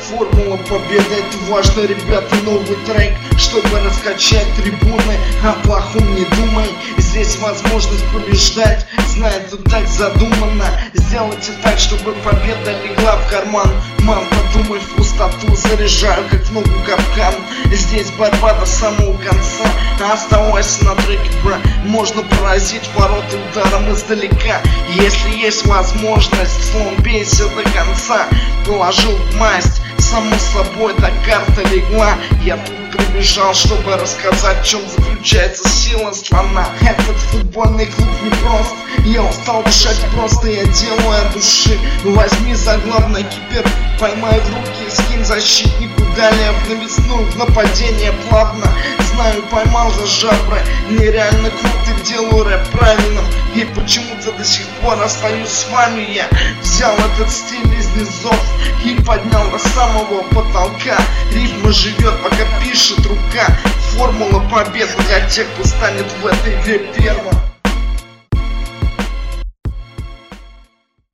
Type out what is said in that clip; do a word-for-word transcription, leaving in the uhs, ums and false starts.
Формула победы, это важно, ребята, новый трек, чтобы раскачать трибуны. О плохом не думай, здесь возможность побеждать, знаю, тут так задумано. Сделайте так, чтобы победа легла в карман. Мам, подумай в пустоту, заряжаю как в ногу капкан. Здесь борьба до самого конца, оставайся на треке, бра. Можно поразить ворота ударом издалека, если есть возможность. Слон бейся до конца, положил в масть, само собой та карта легла. Я тут прибежал, чтобы рассказать, в чем заключается сила слона. Этот футбольный клуб не прост, я устал дышать просто, я делаю от души. Возьми за главное кипер, поймай в руки, скинь защитнику, далее в навесную, в нападение плавно. Знаю, поймал за жабры, нереально круто, делаю рэп правильным, и почему-то до сих пор остаюсь с вами. Я взял этот стиль из низов и поднял до самого потолка. Ритм живет, пока пишет рука. Формула победы для тех, кто станет в этой игре первым.